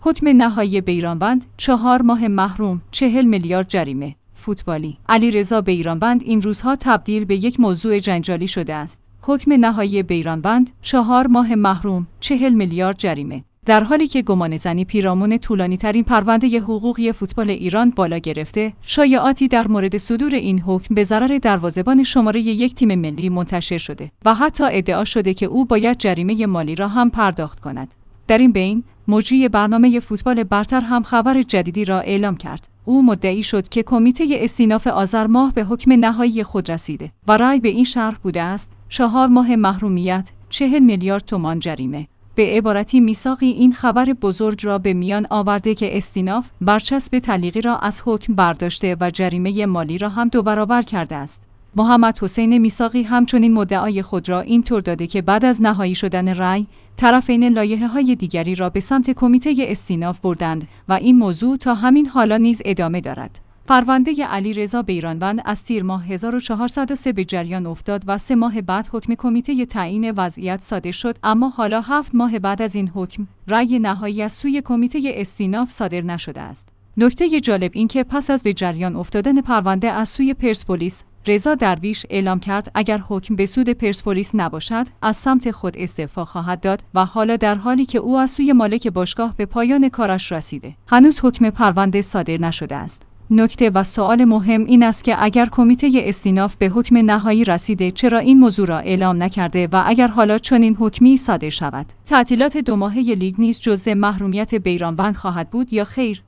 حکم نهایی بیرانوند 4 ماه محروم، 40 میلیارد جریمه. فوتبالی. علیرضا بیرانوند این روزها تبدیل به یک موضوع جنجالی شده است. حکم نهایی بیرانوند 4 ماه محروم، 40 میلیارد جریمه. در حالی که گمانه‌زنی پیرامون طولانی‌ترین پرونده حقوقی فوتبال ایران بالا گرفته، شایعاتی در مورد صدور این حکم به ضرر دروازه‌بان شماره 1 تیم ملی منتشر شده و حتی ادعا شده که او باید جریمه مالی را هم پرداخت کند. در این بین، مجری برنامه فوتبال برتر هم خبر جدیدی را اعلام کرد. او مدعی شد که کمیته استیناف آذر ماه به حکم نهایی خود رسیده و رأی به این شرح بوده است: 4 ماه محرومیت، 40 میلیارد تومان جریمه. به عبارتی میثاقی این خبر بزرگ را به میان آورده که استیناف برچسب تعلیقی را از حکم برداشته و جریمه مالی را هم 2 برابر کرده است. محمد حسین میثاقی همچنین مدعای خود را اینطور داده که بعد از نهایی شدن رأی، طرفین لایحه‌های دیگری را به سمت کمیته استیناف بردند و این موضوع تا همین حالا نیز ادامه دارد. پرونده علیرضا بیرانوند از تیر ماه 1403 به جریان افتاد و 3 ماه بعد حکم کمیته تعیین وضعیت صادر شد، اما حالا 7 ماه بعد از این حکم رأی نهایی از سوی کمیته استیناف صادر نشده است. نکته جالب این که پس از به جریان افتادن پرونده از سوی پرسپولیس، رضا درویش اعلام کرد اگر حکم به سود پرسپولیس نباشد از سمت خود استعفا خواهد داد و حالا در حالی که او از سوی مالک باشگاه به پایان کارش رسیده، هنوز حکم پرونده صادر نشده است. نکته و سوال مهم این است که اگر کمیته استیناف به حکم نهایی رسیده چرا این موضوع را اعلام نکرده و اگر حالا چنین حکمی صادر شود، تعطیلات 2 ماهه لیگ نیز جزء محرومیت بیرانوند خواهد بود یا خیر؟